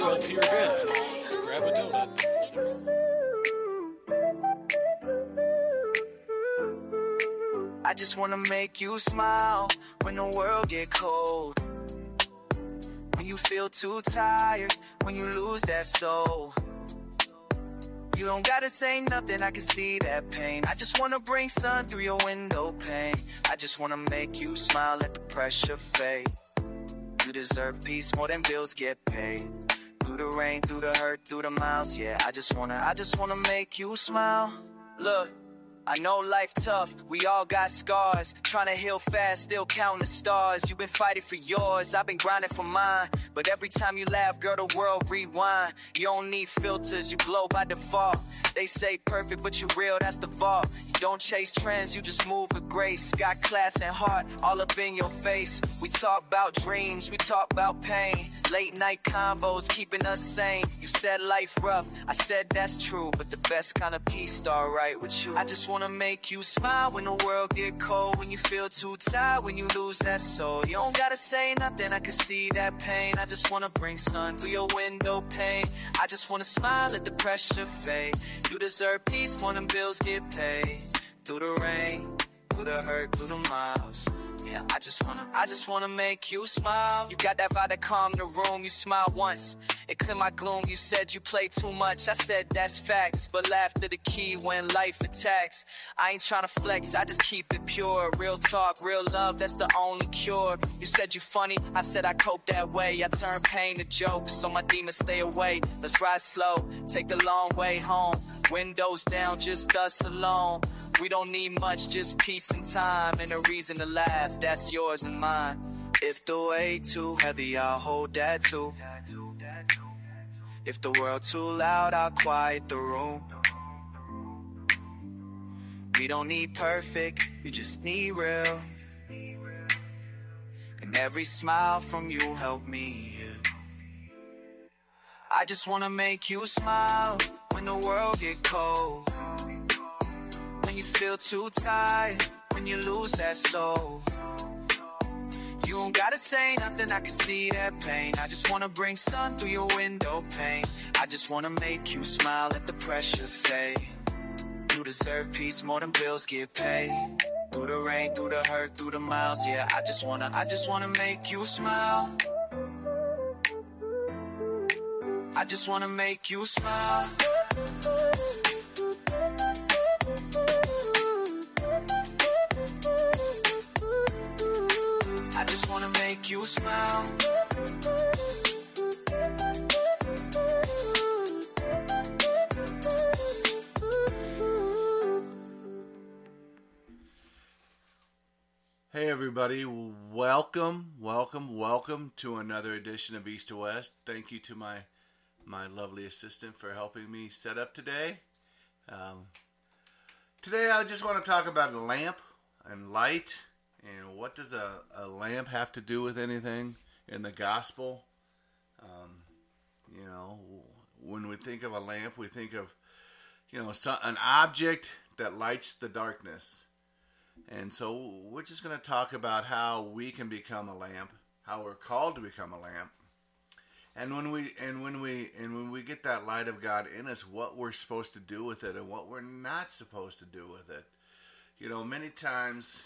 yourself here again. Grab a donut. I just wanna make you smile when the world get cold. When you feel too tired, when you lose that soul. You don't gotta say nothing, I can see that pain. I just wanna bring sun through your window pane. I just wanna make you smile, let the pressure fade. You deserve peace more than bills get paid. Through the rain, through the hurt, through the miles, yeah. I just wanna make you smile. Look, I know life tough, we all got scars. Trying to heal fast, still counting the stars. You've been fighting for yours, I've been grinding for mine. But every time you laugh, girl, the world rewind. You don't need filters, you glow by default. They say perfect, but you real, that's the vault. You don't chase trends, you just move with grace. Got class and heart all up in your face. We talk about dreams, we talk about pain. Late night convos keeping us sane. You said life rough, I said that's true. But the best kind of peace start right with you. I just wanna make you smile when the world get cold. When you feel too tired, when you lose that soul. You don't gotta say nothing, I can see that pain. I just wanna bring sun through your window pane. I just wanna smile, let the pressure fade. You deserve peace more than bills get paid. Through the rain, through the hurt, through the miles. Yeah, I just wanna make you smile. You got that vibe that calm the room. You smile once, it cleared my gloom. You said you play too much, I said that's facts. But laughter the key when life attacks. I ain't tryna flex, I just keep it pure. Real talk, real love, that's the only cure. You said you funny, I said I cope that way. I turn pain to jokes, so my demons stay away. Let's ride slow, take the long way home. Windows down, just us alone. We don't need much, just peace and time. And a reason to laugh, that's yours and mine. If the weight too heavy, I'll hold that too. If the world too loud, I'll quiet the room. We don't need perfect, we just need real. And every smile from you helped me heal. I just wanna make you smile when the world get cold. When you feel too tired, when you lose that soul. You don't gotta say nothing, I can see that pain. I just wanna bring sun through your window pane. I just wanna make you smile, let the pressure fade. You deserve peace more than bills get paid. Through the rain, through the hurt, through the miles, yeah. I just wanna make you smile. I just wanna make you smile. I just wanna make you smile. Hey everybody, welcome to another edition of East to West. Thank you to my lovely assistant for helping me set up today. Today I just want to talk about a lamp and light. And what does a lamp have to do with anything in the gospel? When we think of a lamp, we think of, an object that lights the darkness. And so we're just going to talk about how we can become a lamp, how we're called to become a lamp. And when we get that light of God in us, what we're supposed to do with it and what we're not supposed to do with it. Many times,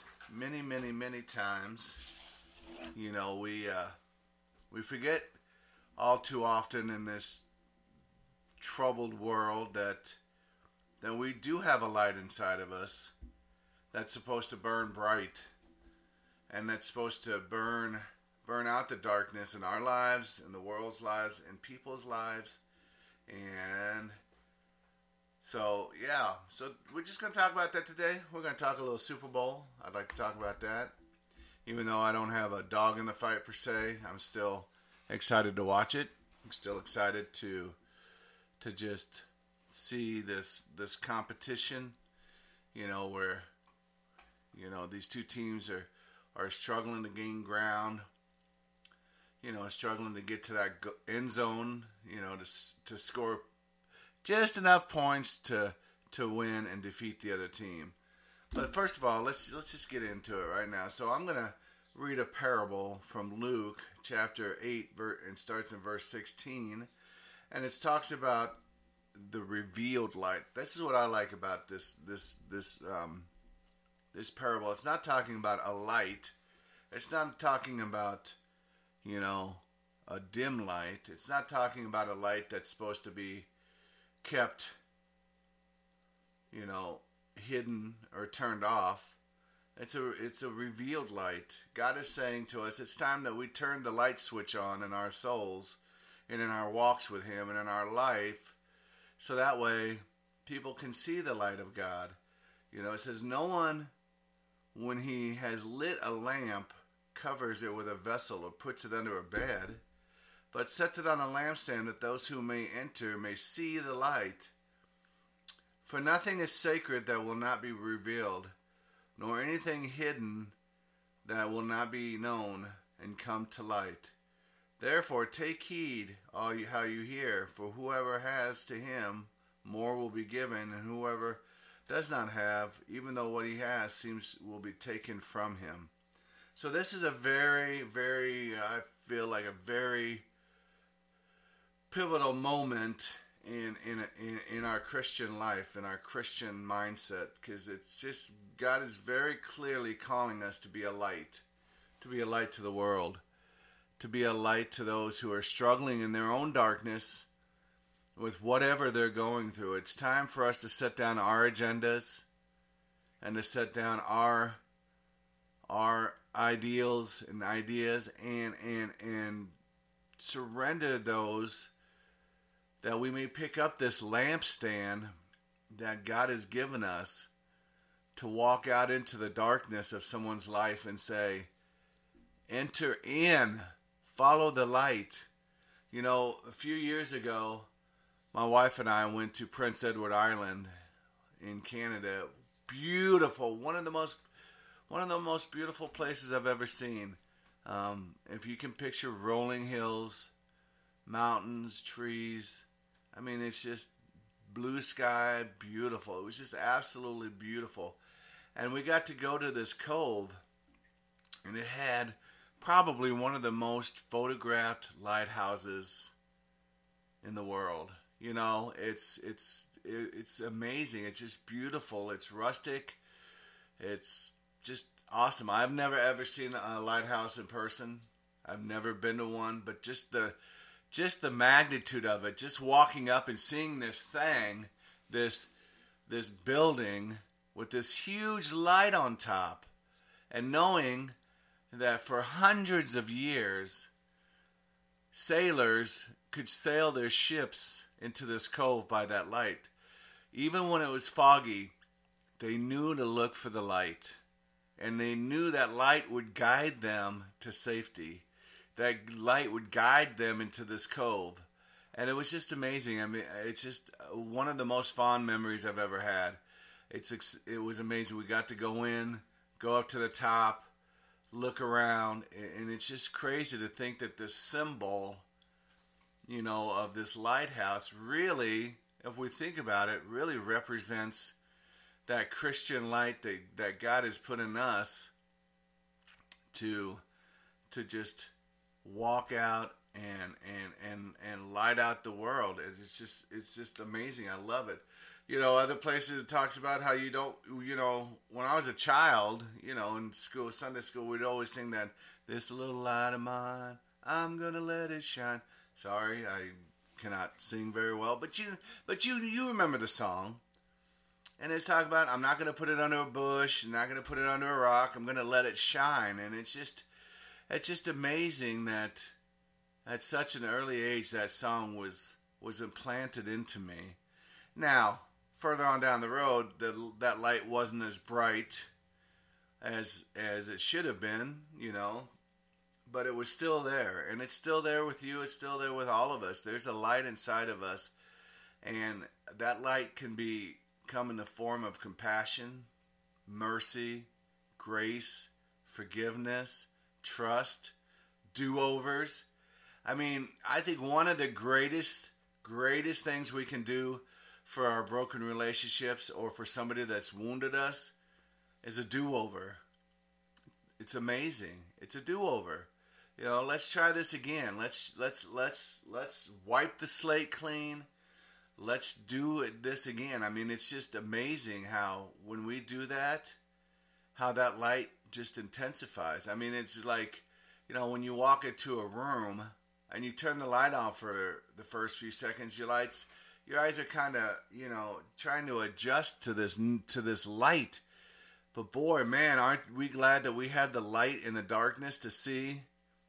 we forget all too often in this troubled world that we do have a light inside of us that's supposed to burn bright, and that's supposed to burn out the darkness in our lives, in the world's lives, in people's lives. And so we're just going to talk about that today. We're going to talk a little Super Bowl. I'd like to talk about that. Even though I don't have a dog in the fight per se, I'm still excited to watch it. I'm still excited to just see this competition, where these two teams are struggling to gain ground, struggling to get to that end zone, to score just enough points to win and defeat the other team. But first of all, let's just get into it right now. So I'm going to read a parable from Luke chapter 8, and starts in verse 16. And it talks about the revealed light. This is what I like about this parable. It's not talking about a light. It's not talking about, a dim light. It's not talking about a light that's supposed to be kept, hidden or turned off. It's a revealed light. God is saying to us, it's time that we turn the light switch on in our souls and in our walks with Him and in our life, so that way people can see the light of God. It says, no one, when he has lit a lamp, covers it with a vessel or puts it under a bed, but sets it on a lampstand that those who may enter may see the light. For nothing is sacred that will not be revealed, nor anything hidden that will not be known and come to light. Therefore take heed how you hear, for whoever has, to him more will be given, and whoever does not have, even though what he has will be taken from him. So this is a very, very, I feel like a very pivotal moment in our Christian life, in our Christian mindset, because it's just, God is very clearly calling us to be a light to the world, to be a light to those who are struggling in their own darkness with whatever they're going through. It's time for us to set down our agendas and to set down our ideals and ideas and surrender those, that we may pick up this lampstand that God has given us to walk out into the darkness of someone's life and say, enter in, follow the light. A few years ago, my wife and I went to Prince Edward Island in Canada. Beautiful, one of the most beautiful places I've ever seen. If you can picture rolling hills, mountains, trees, it's just blue sky, beautiful. It was just absolutely beautiful. And we got to go to this cove, and it had probably one of the most photographed lighthouses in the world. It's amazing. It's just beautiful. It's rustic. It's just awesome. I've never ever seen a lighthouse in person. I've never been to one, but just the magnitude of it, just walking up and seeing this thing, this building with this huge light on top, and knowing that for hundreds of years, sailors could sail their ships into this cove by that light. Even when it was foggy, they knew to look for the light, and they knew that light would guide them to safety. That light would guide them into this cove. And it was just amazing. It's just one of the most fond memories I've ever had. It was amazing. We got to go in, go up to the top, look around, and it's just crazy to think that this symbol, of this lighthouse really, if we think about it, really represents that Christian light that God has put in us to just walk out and light out the world. It's just amazing. I love it. Other places it talks about how you don't, when I was a child, in school, Sunday school, we'd always sing that, this little light of mine, I'm gonna let it shine. Sorry, I cannot sing very well, but you remember the song. And it's talking about, I'm not going to put it under a bush, I'm not going to put it under a rock, I'm going to let it shine. And it's just amazing that at such an early age that song was implanted into me. Now, further on down the road, that light wasn't as bright as it should have been, but it was still there. And it's still there with you, it's still there with all of us. There's a light inside of us, and that light can come in the form of compassion, mercy, grace, forgiveness, trust, do-overs. I think one of the greatest things we can do for our broken relationships or for somebody that's wounded us is a do-over. It's amazing. It's a do-over. let's try this again. Let's wipe the slate clean. Let's do this again. I mean, it's just amazing how when we do that, how that light just intensifies. I mean, it's like, when you walk into a room and you turn the light on for the first few seconds, your eyes are kind of, trying to adjust to this light. But boy, man, aren't we glad that we have the light in the darkness to see,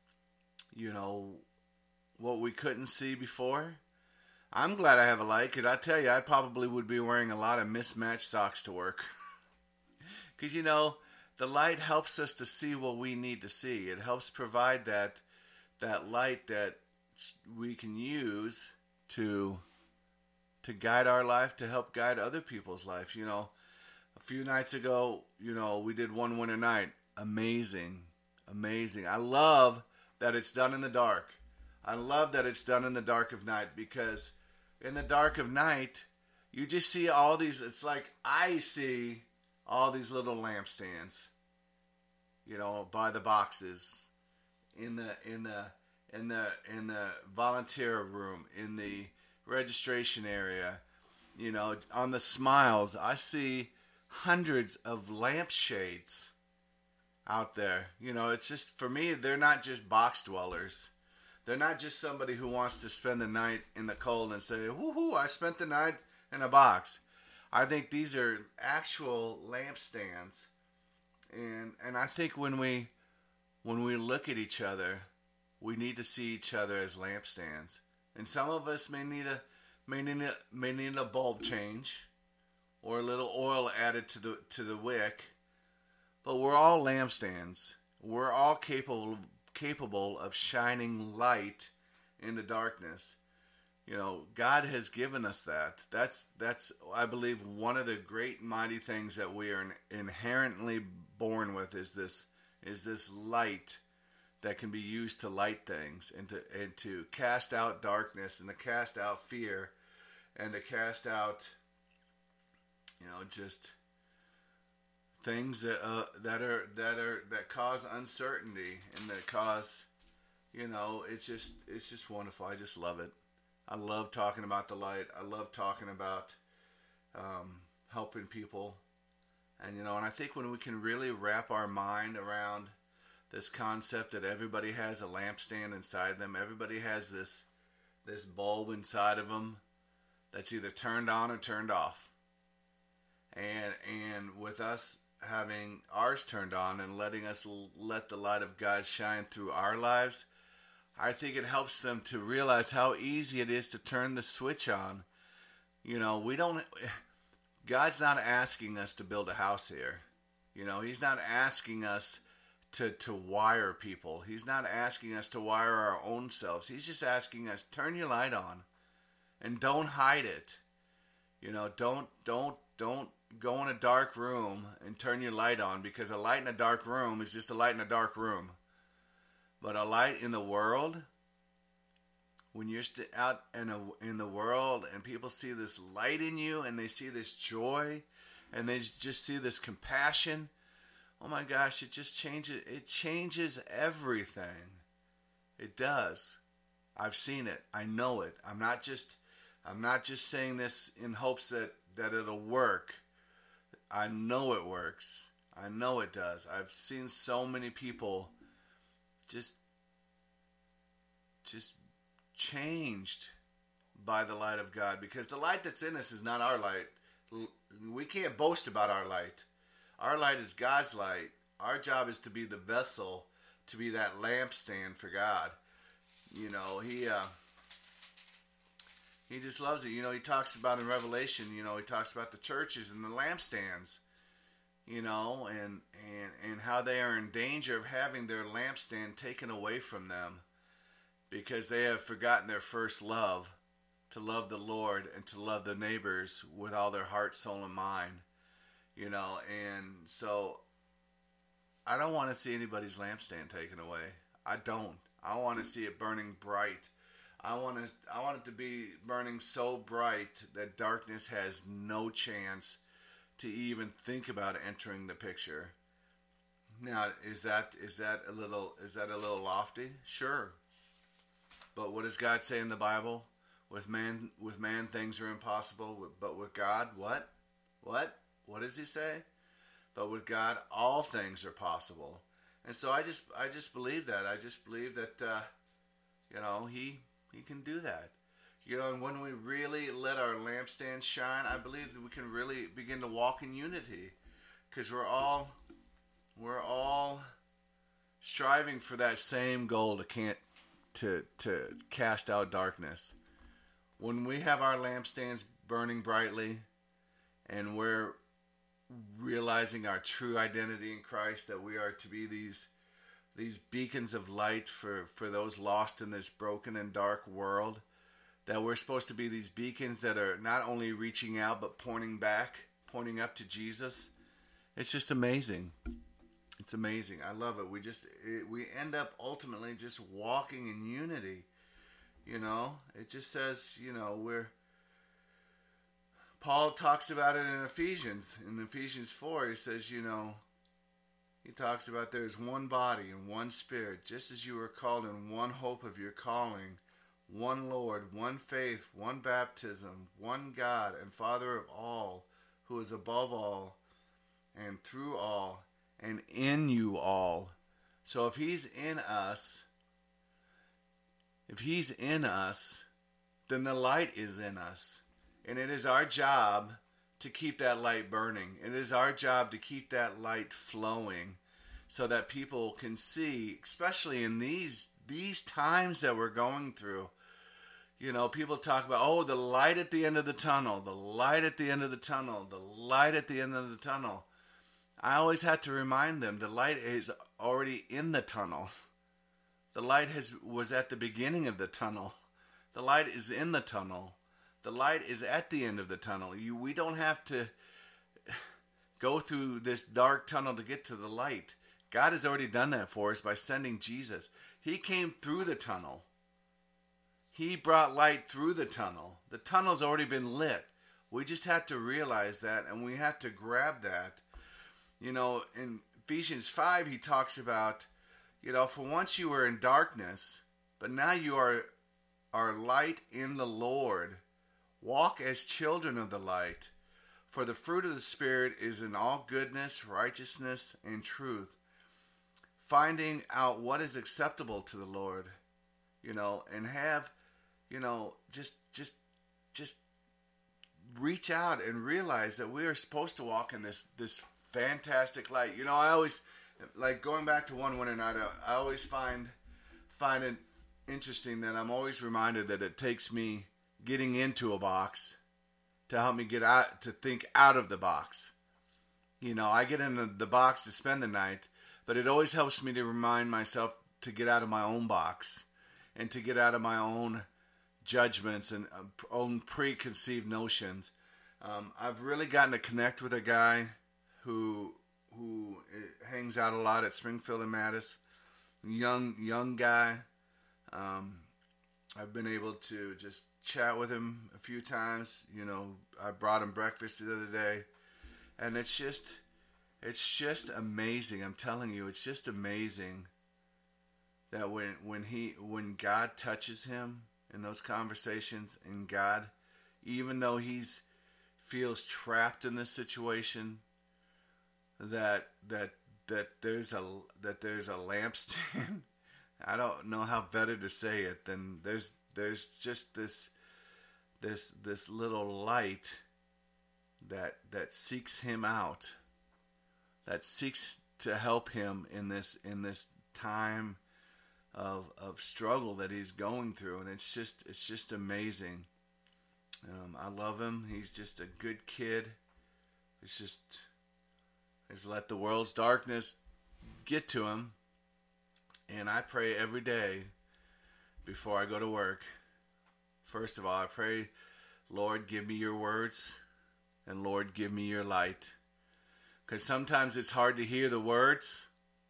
what we couldn't see before? I'm glad I have a light, because I tell you, I probably would be wearing a lot of mismatched socks to work. Because, the light helps us to see what we need to see. It helps provide that light that we can use to guide our life, to help guide other people's life. A few nights ago, we did One Winter Night. Amazing. I love that it's done in the dark. I love that it's done in the dark of night, because in the dark of night, you just see all these, it's like I see all these little lampstands, by the boxes, in the volunteer room, in the registration area, on the smiles. I see hundreds of lampshades out there. It's just, for me, they're not just box dwellers. They're not just somebody who wants to spend the night in the cold and say, woohoo, I spent the night in a box. I think these are actual lampstands. And I think when we look at each other, we need to see each other as lampstands. And some of us may need a bulb change, or a little oil added to the wick. But we're all lampstands. We're all capable of shining light in the darkness. God has given us that. That's I believe one of the great mighty things that we are inherently born with is this light that can be used to light things, and to cast out darkness, and to cast out fear, and to cast out just things that cause uncertainty, and that cause it's just wonderful. I just love it. I love talking about the light. I love talking about helping people, and I think when we can really wrap our mind around this concept that everybody has a lampstand inside them, everybody has this bulb inside of them that's either turned on or turned off, and with us having ours turned on and letting us let the light of God shine through our lives, I think it helps them to realize how easy it is to turn the switch on. God's not asking us to build a house here. He's not asking us to wire people. He's not asking us to wire our own selves. He's just asking us, turn your light on, and don't hide it. Don't go in a dark room and turn your light on, because a light in a dark room is just a light in a dark room. But a light in the world, when you're out in the world and people see this light in you, and they see this joy, and they just see this compassion, oh my gosh, it just changes. It changes everything. It does. I've seen it. I know it. I'm not just saying this in hopes that it'll work. I know it works. I know it does. I've seen so many people just changed by the light of God, because the light that's in us is not our light. We can't boast about our light. Our light is God's light. Our job is to be the vessel, to be that lampstand for God. He just loves it. He talks about in Revelation, he talks about the churches and the lampstands, and how they are in danger of having their lampstand taken away from them, because they have forgotten their first love, to love the Lord and to love their neighbors with all their heart, soul, and mind. And so I don't want to see anybody's lampstand taken away. I don't. I want to see it burning bright. I want it to be burning so bright that darkness has no chance to even think about entering the picture. Now, is that a little lofty? Sure. But what does God say in the Bible? With man things are impossible, but with God, what? What does he say? But with God, all things are possible. And so I just believe that. I just believe that, he can do that. And when we really let our lampstand shine, I believe that we can really begin to walk in unity. Because we're all striving for that same goal to cast out darkness. When we have our lampstands burning brightly and we're realizing our true identity in Christ, that we are to be these beacons of light for those lost in this broken and dark world, that we're supposed to be these beacons that are not only reaching out but pointing up to Jesus. It's just amazing. It's amazing. I love it. We end up ultimately just walking in unity. It just says, Paul talks about it in Ephesians. In Ephesians 4, he says, he talks about there's one body and one spirit, just as you were called in one hope of your calling, one Lord, one faith, one baptism, one God and Father of all, who is above all and through all and in you all. So if he's in us, then the light is in us. And it is our job to keep that light burning. It is our job to keep that light flowing so that people can see, especially in these times that we're going through. People talk about, the light at the end of the tunnel, the light at the end of the tunnel, the light at the end of the tunnel. I always have to remind them the light is already in the tunnel. The light was at the beginning of the tunnel. The light is in the tunnel. The light is at the end of the tunnel. We don't have to go through this dark tunnel to get to the light. God has already done that for us by sending Jesus. He came through the tunnel. He brought light through the tunnel. The tunnel's already been lit. We just have to realize that, and we have to grab that. In Ephesians 5, he talks about, for once you were in darkness, but now you are light in the Lord. Walk as children of the light, for the fruit of the Spirit is in all goodness, righteousness, and truth, finding out what is acceptable to the Lord, and have, just reach out and realize that we are supposed to walk in this fantastic light. I always, like going back to one winter night, I always find it interesting that I'm always reminded that it takes me getting into a box to help me get out, to think out of the box. I get into the box to spend the night, but it always helps me to remind myself to get out of my own box and to get out of my own judgments and own preconceived notions. I've really gotten to connect with a guy who hangs out a lot at Springfield and Mattis. Young guy. I've been able to just chat with him a few times. I brought him breakfast the other day, and it's just amazing. I'm telling you, it's just amazing that when God touches him in those conversations, and God, even though he's feels trapped in this situation, that there's a lampstand. I don't know how better to say it than there's just this little light that seeks him out, that seeks to help him in this time of struggle that he's going through, and it's just amazing. I love him. He's just a good kid. He's let the world's darkness get to him. And I pray every day before I go to work. First of all, I pray, Lord, give me your words, and Lord, give me your light. Because sometimes it's hard to hear the words,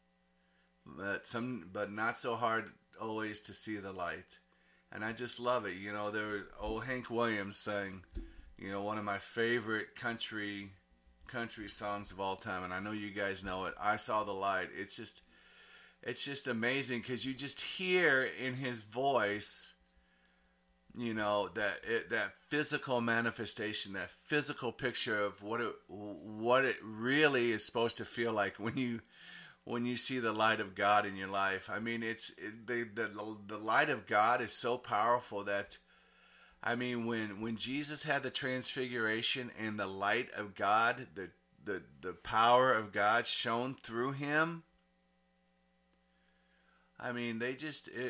but not so hard always to see the light. And I just love it. There was old Hank Williams sang, one of my favorite country country songs of all time, and I know you guys know it. I Saw the Light. It's just amazing because you just hear in his voice, you know, that physical manifestation, that physical picture of what it really is supposed to feel like when you see the light of God in your life. I mean, the light of God is so powerful that, I mean, when Jesus had the transfiguration and the light of God, the power of God shone through him, I mean, it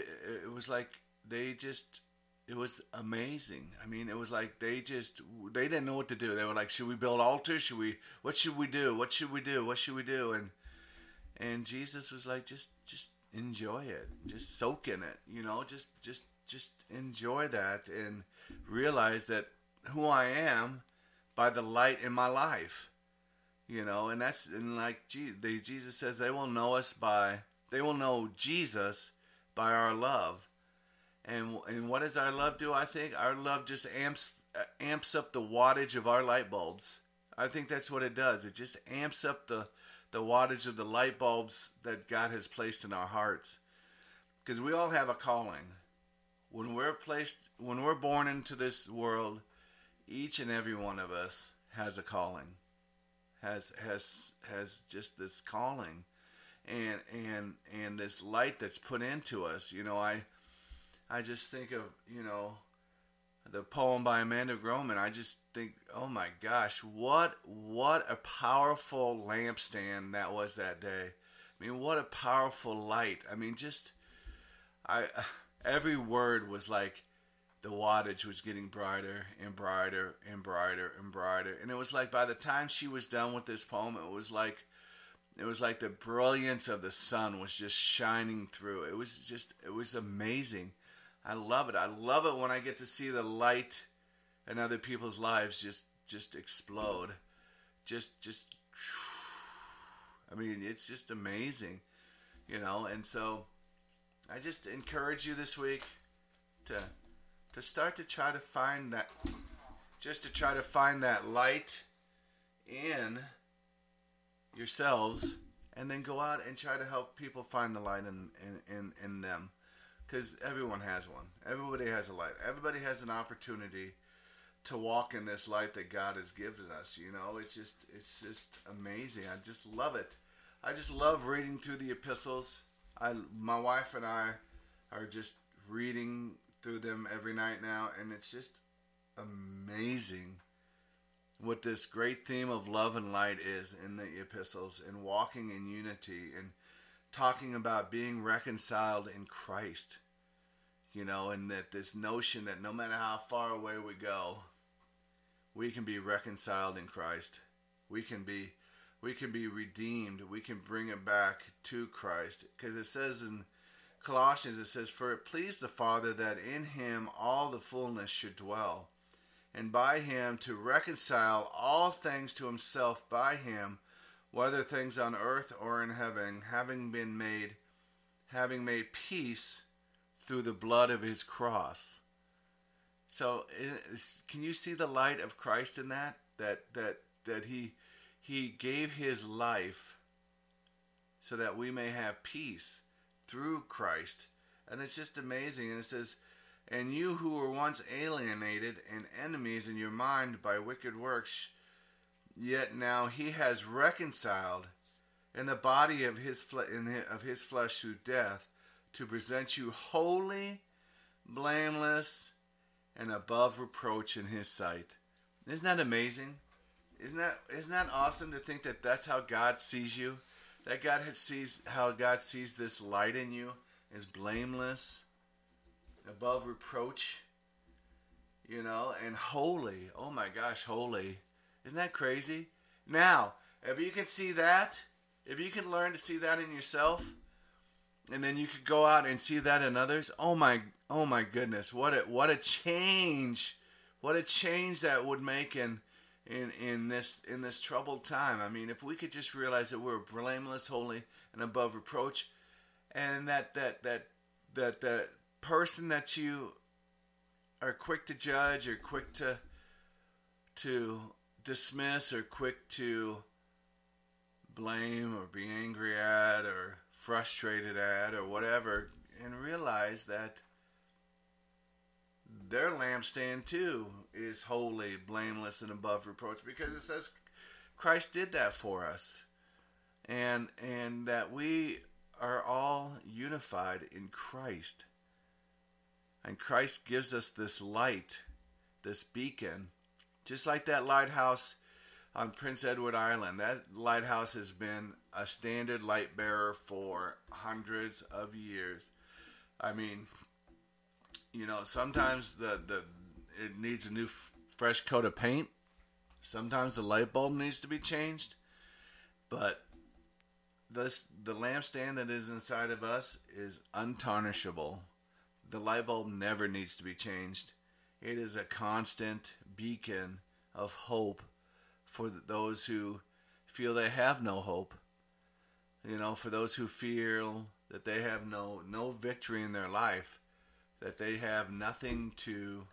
was amazing. I mean, it was like they didn't know what to do. They were like, should we build altars? What should we do? What should we do? What should we do? And Jesus was like, just enjoy it. Just soak in it, you know, just enjoy that and realize that who I am by the light in my life, you know, and like Jesus says, they will know Jesus by our love. And what does our love do? I think our love just amps up the wattage of our light bulbs. I think that's what it does. It just amps up the wattage of the light bulbs that God has placed in our hearts. Because we all have a calling. When we're born into this world, each and every one of us has a calling. Has just this calling. And this light that's put into us. You know, I just think of, you know, the poem by Amanda Groman. I just think, oh my gosh, what a powerful lampstand that was that day. I mean, what a powerful light. I mean, every word was like the wattage was getting brighter and brighter and brighter and brighter. And it was like by the time she was done with this poem, it was like the brilliance of the sun was just shining through. It was amazing. I love it. I love it when I get to see the light in other people's lives just explode. I mean, it's just amazing, you know. And so I just encourage you this week to start to try to find that, just to try to find that light in yourselves, and then go out and try to help people find the light in them. Because everyone has one. Everybody has a light. Everybody has an opportunity to walk in this light that God has given us. You know, it's just amazing. I just love it. I just love reading through the epistles. My wife and I are just reading through them every night now, and it's just amazing what this great theme of love and light is in the epistles, and walking in unity and talking about being reconciled in Christ, you know, and that this notion that no matter how far away we go, we can be reconciled in Christ. We can be redeemed. We can bring it back to Christ. Because it says in Colossians, it says, "For it pleased the Father that in him all the fullness should dwell, and by him to reconcile all things to himself by him, whether things on earth or in heaven, having made peace through the blood of his cross." So, can you see the light of Christ in that? That he gave his life so that we may have peace through Christ. And it's just amazing. And it says, "And you who were once alienated and enemies in your mind by wicked works, yet now he has reconciled in the body of his flesh through death, to present you holy, blameless, and above reproach in his sight." Isn't that amazing? Isn't that awesome to think that that's how God sees you? That how God sees this light in you is blameless, above reproach, you know, and holy. Oh my gosh, holy. Isn't that crazy? Now, if you can see that, if you can learn to see that in yourself, and then you could go out and see that in others, oh my goodness, what a change that would make in this troubled time. I mean, if we could just realize that we're blameless, holy, and above reproach, and that person that you are quick to judge or quick to dismiss or quick to blame or be angry at or frustrated at or whatever, and realize that their lampstand too is holy, blameless, and above reproach, because it says Christ did that for us, and that we are all unified in Christ, and Christ gives us this light, this beacon, just like that lighthouse on Prince Edward Island. That lighthouse has been a standard light bearer for hundreds of years. I mean, you know, sometimes it needs a new fresh coat of paint. Sometimes the light bulb needs to be changed. But the lampstand that is inside of us is untarnishable. The light bulb never needs to be changed. It is a constant beacon of hope for those who feel they have no hope. You know, for those who feel that they have no victory in their life, that they have nothing to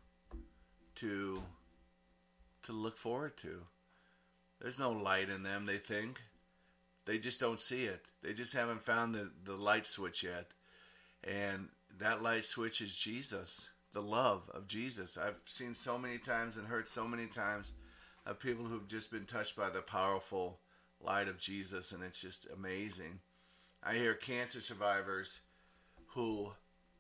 look forward to. There's no light in them, they think. They just don't see it. They just haven't found the light switch yet. And that light switch is Jesus, the love of Jesus. I've seen so many times and heard so many times of people who've just been touched by the powerful light of Jesus, and it's just amazing. I hear cancer survivors who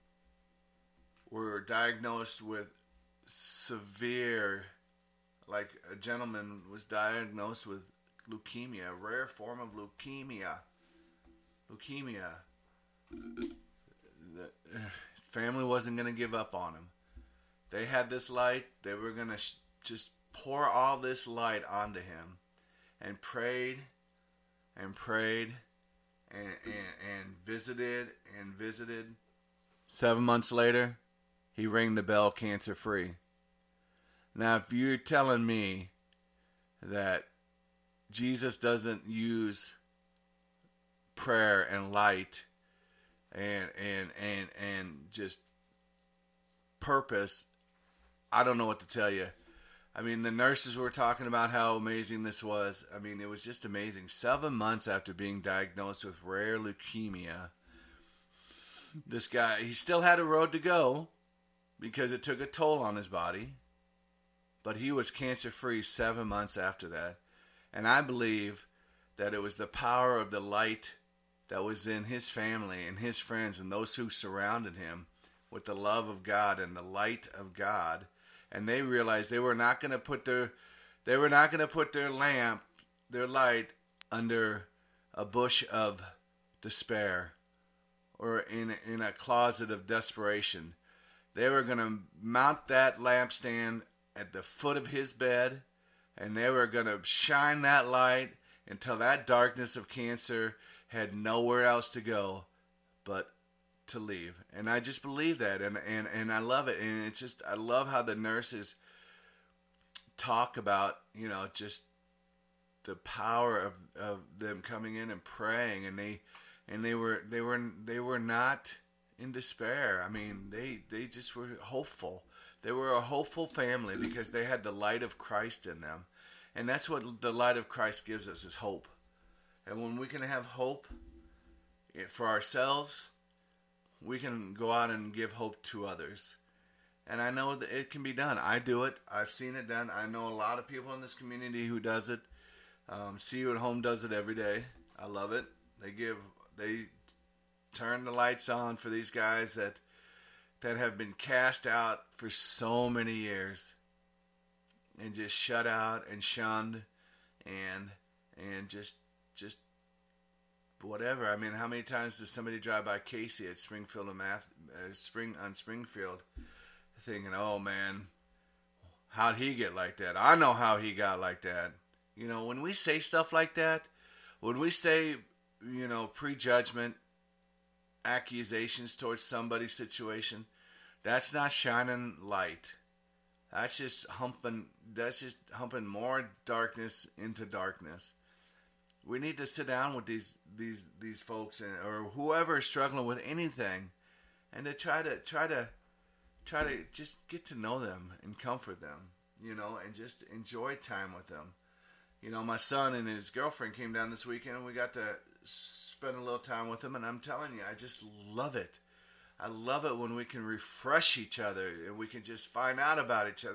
were diagnosed with severe, like a gentleman was diagnosed with leukemia, a rare form of leukemia. His family wasn't going to give up on him. They had this light. They were going to just pour all this light onto him, and prayed and prayed and visited and visited. 7 months later, he rang the bell cancer free. Now, if you're telling me that Jesus doesn't use prayer and light and just purpose, I don't know what to tell you. I mean, the nurses were talking about how amazing this was. I mean, it was just amazing. 7 months after being diagnosed with rare leukemia, this guy, he still had a road to go because it took a toll on his body. But he was cancer-free 7 months after that. And I believe that it was the power of the light that was in his family and his friends and those who surrounded him with the love of God and the light of God. And they realized they were not going to put their lamp, their light, under a bush of despair or in a closet of desperation. They were going to mount that lampstand at the foot of his bed, and they were going to shine that light until that darkness of cancer had nowhere else to go but to leave. And I just believe that, and I love it. And it's just, I love how the nurses talk about, you know, just the power of them coming in and praying, and they were not in despair. I mean, they just were hopeful. They were a hopeful family because they had the light of Christ in them. And that's what the light of Christ gives us, is hope. And when we can have hope for ourselves, we can go out and give hope to others. And I know that it can be done. I do it. I've seen it done. I know a lot of people in this community who does it. See You at Home does it every day. I love it. They turn the lights on for these guys that have been cast out for so many years and just shut out and shunned and just whatever. I mean, how many times does somebody drive by Casey at Springfield on Springfield thinking, oh man, how'd he get like that? I know how he got like that. You know, when we say stuff like that, when we say, you know, prejudgment, accusations towards somebody's situation, that's not shining light. That's just humping more darkness into darkness. We need to sit down with these folks or whoever is struggling with anything, and to try to just get to know them and comfort them. and just enjoy time with them. My son and his girlfriend came down this weekend, and we got to spend a little time with them, and I'm telling you, I just love it. I love it when we can refresh each other and we can just find out about each other.